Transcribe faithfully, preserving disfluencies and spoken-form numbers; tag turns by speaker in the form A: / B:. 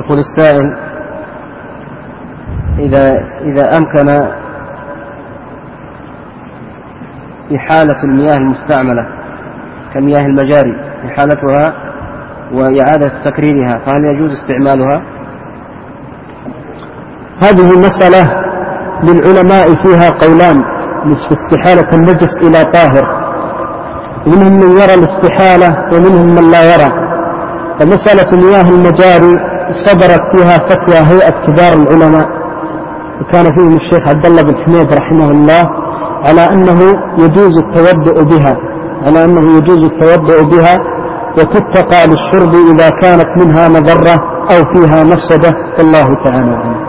A: يقول السائل: إذا, إذا أمكن إحالة المياه المستعملة كمياه المجاري إحالتها وإعادة تكريرها، فهل يجوز استعمالها؟
B: هذه مسألة للعلماء فيها قولان في استحالة النجس إلى طاهر، ومنهم من يرى الاستحالة ومنهم من لا يرى. فمسألة مياه المجاري صدرت فيها فتوى هيئة كبار العلماء، وكان فيهم الشيخ عبد الله بن حميد رحمه الله، على أنه يجوز التوضؤ بها على أنه يجوز التوضؤ بها وتتقى للشرب إذا كانت منها مضرة أو فيها مفسدة، والله تعالى.